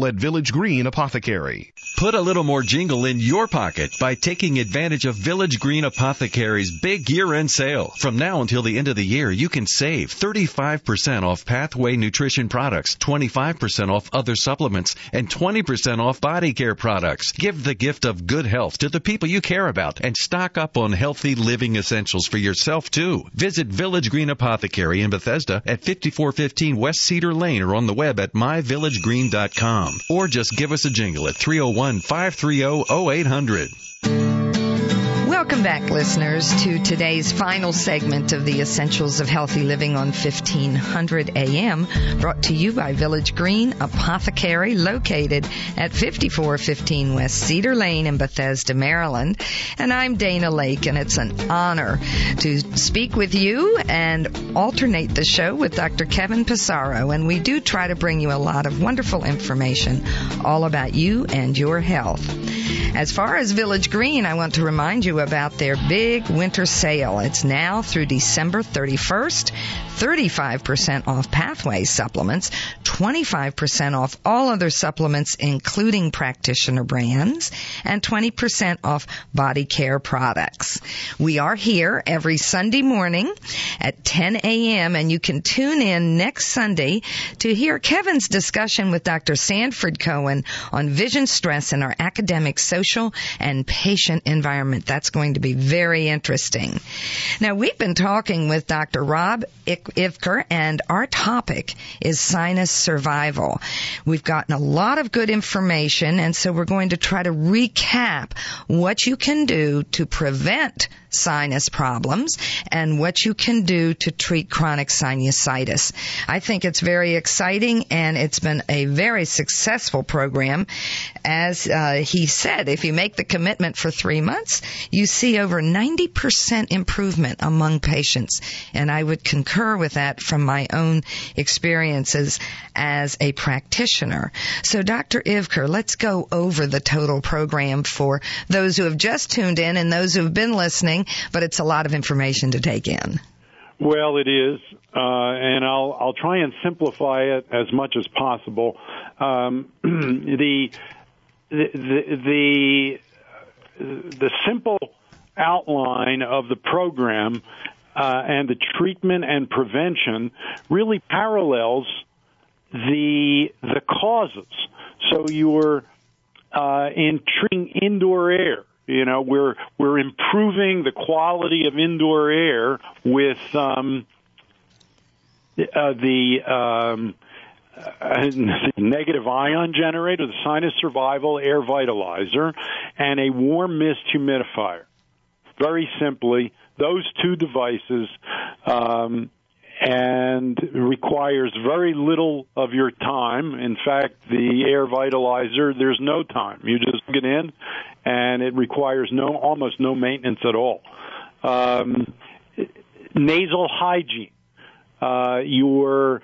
S6: Village Green Apothecary.
S7: Put a little more jingle in your pocket by taking advantage of Village Green Apothecary's big year-end sale. From now until the end of the year, you can save thirty-five percent off Pathway Nutrition products, twenty-five percent off other supplements, and twenty percent off body care products. Give the gift of good health to the people you care about and stock up on healthy living essentials for yourself, too. Visit Village Green Apothecary in Bethesda at fifty-four fifteen West Cedar Lane or on the web at my village green dot com. Or just give us a jingle at three oh one, five three oh, oh eight hundred.
S2: Welcome back, listeners, to today's final segment of the Essentials of Healthy Living on fifteen hundred A M, brought to you by Village Green Apothecary, located at fifty-four fifteen West Cedar Lane in Bethesda, Maryland. And I'm Dana Lake, and it's an honor to speak with you and alternate the show with Doctor Kevin Passaro. And we do try to bring you a lot of wonderful information all about you and your health. As far as Village Green, I want to remind you about their big winter sale. It's now through December thirty-first. thirty-five percent off Pathway supplements, twenty-five percent off all other supplements, including practitioner brands, and twenty percent off body care products. We are here every Sunday morning at ten A M, and you can tune in next Sunday to hear Kevin's discussion with Doctor Sanford Cohen on vision stress in our academic, social, and patient environment. That's going to be very interesting. Now, we've been talking with Doctor Rob Ivker, and our topic is sinus survival. We've gotten a lot of good information, and so we're going to try to recap what you can do to prevent sinus problems and what you can do to treat chronic sinusitis. I think it's very exciting, and it's been a very successful program. As uh, he said, if you make the commitment for three months, you see over ninety percent improvement among patients, and I would concur with that from my own experiences as a practitioner. So, Doctor Ivker, let's go over the total program for those who have just tuned in and those who have been listening, but it's a lot of information to take in.
S8: Well, it is, uh, and I'll I'll try and simplify it as much as possible. Um, the, the the the simple outline of the program uh, and the treatment and prevention really parallels the the causes. So you're uh, in treating indoor air. You know, we're we're improving the quality of indoor air with um, uh, the um, uh, negative ion generator, the Sinus Survival Air Vitalizer, and a warm mist humidifier. Very simply, those two devices, um, and requires very little of your time. In fact, the Air Vitalizer, there's no time. You just get in, and it requires no, almost no maintenance at all. Um, nasal hygiene. Uh, you're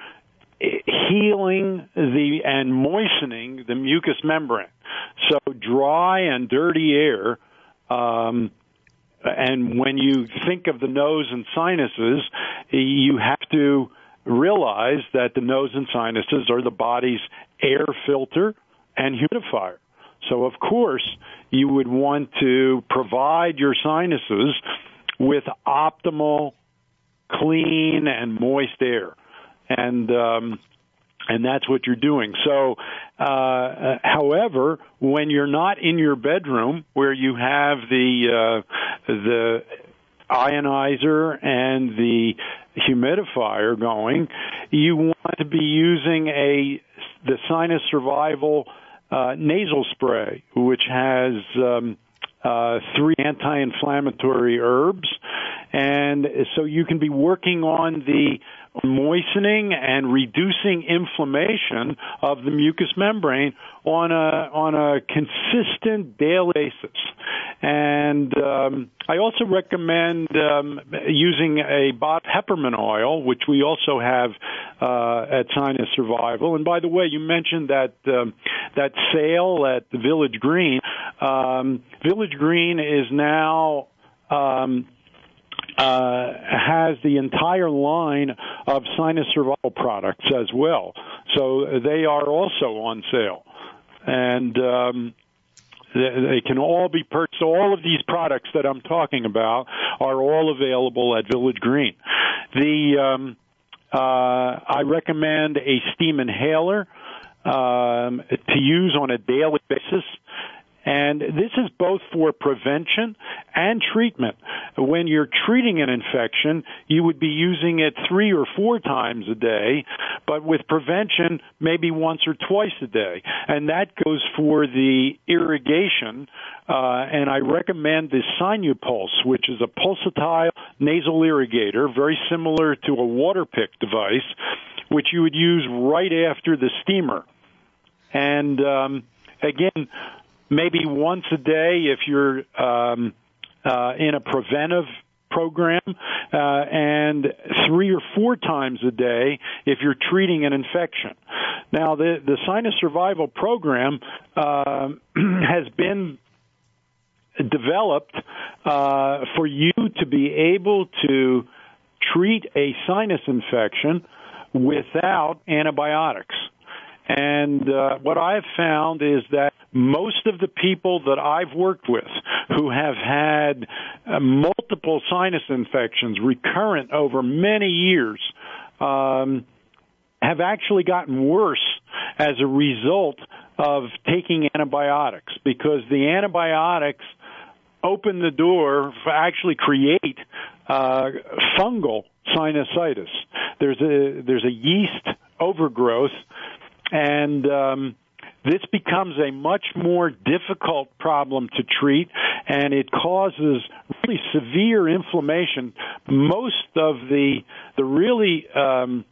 S8: healing the and moistening the mucous membrane. So dry and dirty air, um, and when you think of the nose and sinuses, you have to realize that the nose and sinuses are the body's air filter and humidifier. So, of course, you would want to provide your sinuses with optimal, clean, and moist air. And um, and that's what you're doing. So, uh, however, when you're not in your bedroom where you have the uh, the ionizer and the humidifier going, you want to be using a the Sinus Survival uh, nasal spray, which has um, uh, three anti-inflammatory herbs, and so you can be working on the moistening and reducing inflammation of the mucous membrane on a on a consistent daily basis. And um, I also recommend um, using a bot peppermint oil, which we also have uh, at Sinus Survival. And by the way, you mentioned that um, that sale at the Village Green. Um, Village Green is now um, Uh, has the entire line of Sinus Survival products as well. So they are also on sale. and um, they, they can all be purchased. All of these products that I'm talking about are all available at Village Green. The um, uh, I recommend a steam inhaler um, to use on a daily basis. And this is both for prevention and treatment. When you're treating an infection, you would be using it three or four times a day, but with prevention, maybe once or twice a day. And that goes for the irrigation, uh, and I recommend the Sinupulse, which is a pulsatile nasal irrigator, very similar to a water pick device, which you would use right after the steamer. And um, again, maybe once a day if you're um, uh, in a preventive program, uh, and three or four times a day if you're treating an infection. Now, the, the Sinus Survival Program uh, has been developed uh, for you to be able to treat a sinus infection without antibiotics. And uh, what I've found is that most of the people that I've worked with who have had uh, multiple sinus infections recurrent over many years um, have actually gotten worse as a result of taking antibiotics, because the antibiotics open the door for actually create uh, fungal sinusitis. There's a there's a yeast overgrowth. And um, this becomes a much more difficult problem to treat, and it causes really severe inflammation. Most of the the really um,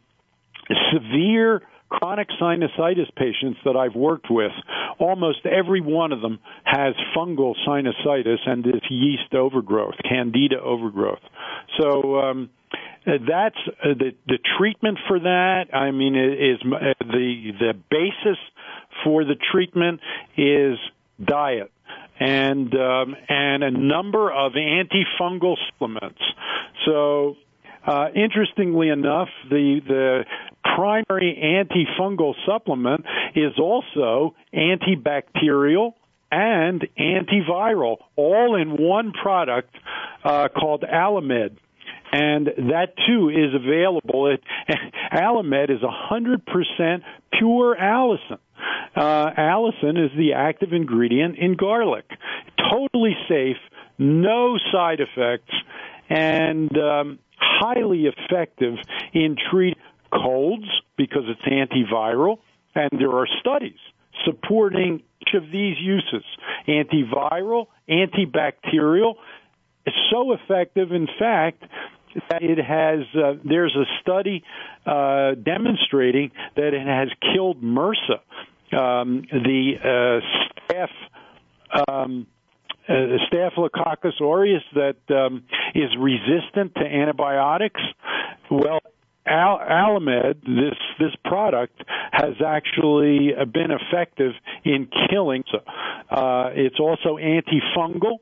S8: severe chronic sinusitis patients that I've worked with, almost every one of them has fungal sinusitis and this yeast overgrowth, candida overgrowth. So um, that's uh, the the treatment for that. I mean, is uh, the the basis for the treatment is diet and um, and a number of antifungal supplements. So, uh, interestingly enough, the the primary antifungal supplement is also antibacterial and antiviral, all in one product uh, called Alamed. And that, too, is available. It, Alamed is one hundred percent pure allicin. Uh, allicin is the active ingredient in garlic. Totally safe, no side effects, and um, highly effective in treating colds because it's antiviral. And there are studies supporting each of these uses. Antiviral, antibacterial. It's so effective, in fact, that it has, uh, there's a study uh, demonstrating that it has killed MRSA, um, the uh, staph, um, uh, Staphylococcus aureus that um, is resistant to antibiotics. Well, Al- Alamed, this this product, has actually been effective in killing. Uh, it's also antifungal,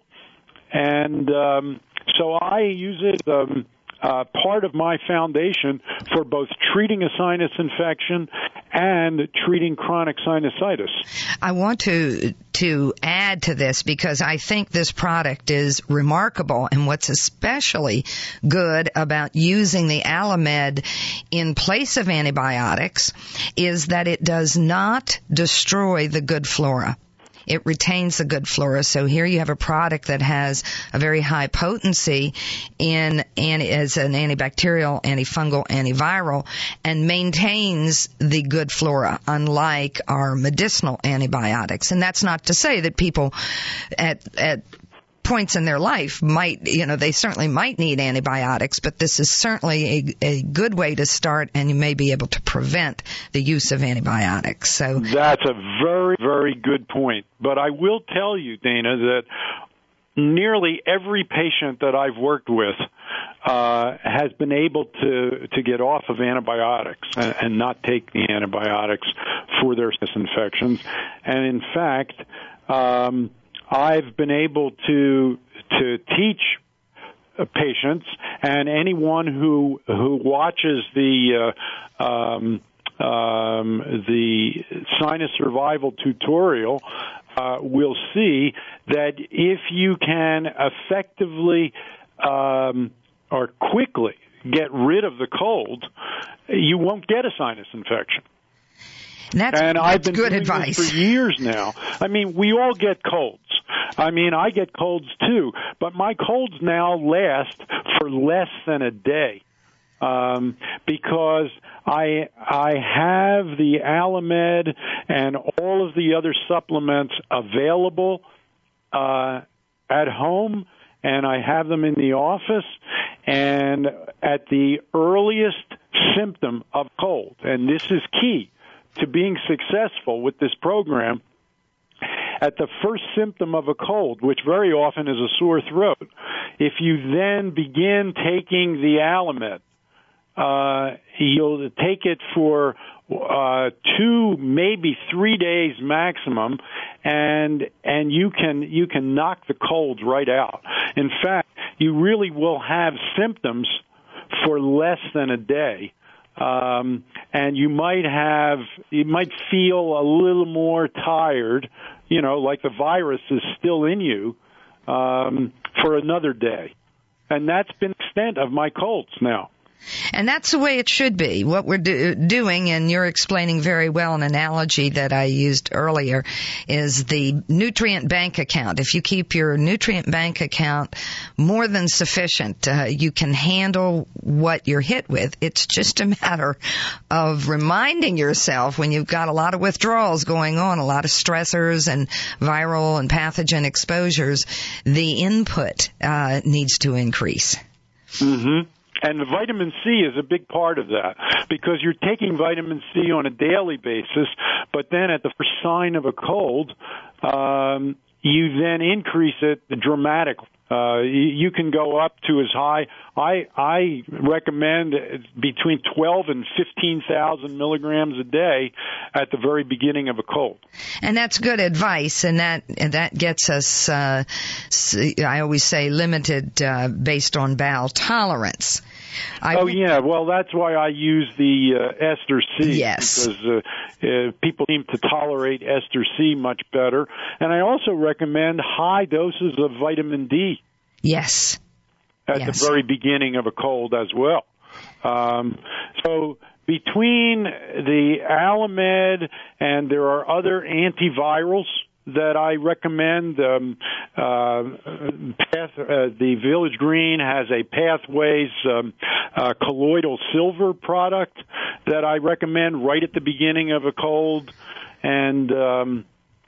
S8: and um, so I use it um, uh, part of my foundation for both treating a sinus infection and treating chronic sinusitis.
S2: I want to to add to this because I think this product is remarkable, and what's especially good about using the Alamed in place of antibiotics is that it does not destroy the good flora. It retains the good flora. So here you have a product that has a very high potency in anti, as an antibacterial, antifungal, antiviral, and maintains the good flora, unlike our medicinal antibiotics. And that's not to say that people at at points in their life might, you know, they certainly might need antibiotics, but this is certainly a, a good way to start, and you may be able to prevent the use of antibiotics. So
S8: that's a very, very good point. But I will tell you, Dana, that nearly every patient that I've worked with uh, has been able to, to get off of antibiotics and, and not take the antibiotics for their sinus infections. And in fact, um, I've been able to to teach patients and anyone who who watches the uh, um, um, the Sinus Survival tutorial, uh, will see that if you can effectively um, or quickly get rid of the cold, you won't get a sinus infection.
S2: That's,
S8: and
S2: that's
S8: I've been
S2: good
S8: doing
S2: advice.
S8: this for years now. I mean, we all get colds. I mean, I get colds too, but my colds now last for less than a day um, because I I have the Alamed and all of the other supplements available uh, at home, and I have them in the office, and at the earliest symptom of cold, and this is key to being successful with this program, at the first symptom of a cold, which very often is a sore throat, if you then begin taking the Alamed, uh, you'll take it for uh, two, maybe three days maximum, and and you can you can knock the colds right out. In fact, you really will have symptoms for less than a day. Um, and you might have, you might feel a little more tired, you know, like the virus is still in you, um, for another day. And that's been the extent of my colds now.
S2: And that's the way it should be. What we're do- doing, and you're explaining very well an analogy that I used earlier, is the nutrient bank account. If you keep your nutrient bank account more than sufficient, uh, you can handle what you're hit with. It's just a matter of reminding yourself when you've got a lot of withdrawals going on, a lot of stressors and viral and pathogen exposures, the input uh, needs to increase.
S8: Mm-hmm. And the vitamin C is a big part of that because you're taking vitamin C on a daily basis, but then at the first sign of a cold, um, you then increase it dramatically. Uh, you can go up to as high. I I recommend between twelve and fifteen thousand milligrams a day at the very beginning of a cold.
S2: And that's good advice, and that that gets us. Uh, I always say limited uh, based on bowel tolerance. I
S8: oh yeah, well that's why I use the uh, ester C.
S2: Yes,
S8: because uh, uh, people seem to tolerate ester C much better, and I also recommend high doses of vitamin D.
S2: Yes,
S8: at
S2: yes.
S8: the very beginning of a cold as well. Um, so between the Alamed and there are other antivirals that I recommend. Um, uh, path, uh, the Village Green has a Pathways um, uh, colloidal silver product that I recommend right at the beginning of a cold. And um,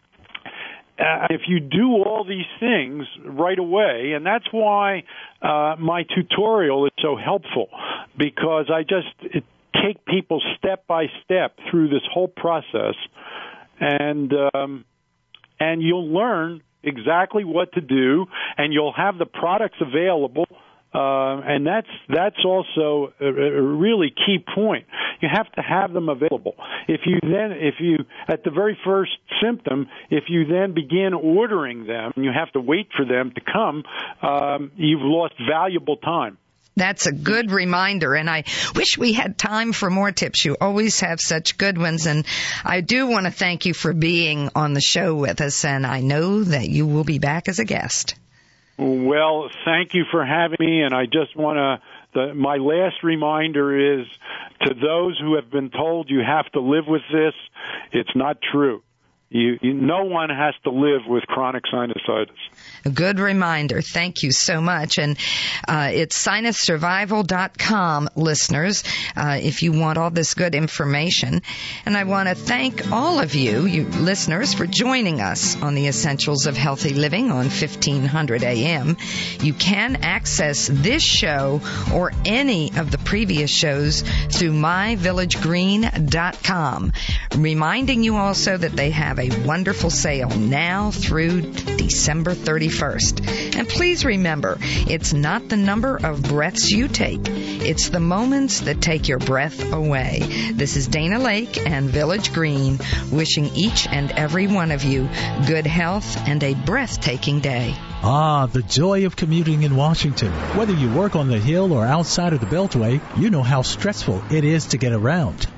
S8: uh, if you do all these things right away, and that's why uh, my tutorial is so helpful, because I just it, take people step by step through this whole process, and um, and you'll learn exactly what to do, and you'll have the products available. Uh, and that's that's also a, a really key point. You have to have them available. If you then, if you at the very first symptom, if you then begin ordering them, and you have to wait for them to come, um, you've lost valuable time.
S2: That's a good reminder, and I wish we had time for more tips. You always have such good ones, and I do want to thank you for being on the show with us, and I know that you will be back as a guest.
S8: Well, thank you for having me, and I just want to, the, my last reminder is to those who have been told you have to live with this, it's not true. You, you, no one has to live with chronic sinusitis.
S2: A good reminder. Thank you so much. And uh, it's sinus survival dot com, listeners, uh, if you want all this good information. And I want to thank all of you, you listeners, for joining us on the Essentials of Healthy Living on fifteen hundred A M. You can access this show or any of the previous shows through my village green dot com. Reminding you also that they have a wonderful sale now through December thirty-first. And please remember, it's not the number of breaths you take, it's the moments that take your breath away. This is Dana Lake and Village Green wishing each and every one of you good health and a breathtaking day.
S1: Ah, the joy of commuting in Washington. Whether you work on the Hill or outside of the Beltway, you know how stressful it is to get around.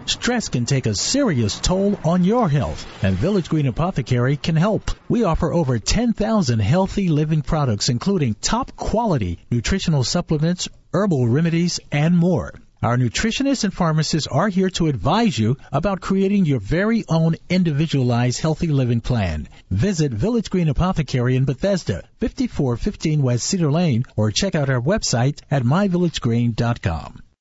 S1: Stress can take a serious toll on your health, and Village Green Apothecary can help. We offer over ten thousand healthy living products, including top quality nutritional supplements, herbal remedies, and more. Our nutritionists and pharmacists are here to advise you about creating your very own individualized healthy living plan. Visit Village Green Apothecary in Bethesda, fifty-four fifteen West Cedar Lane, or check out our website at my village green dot com.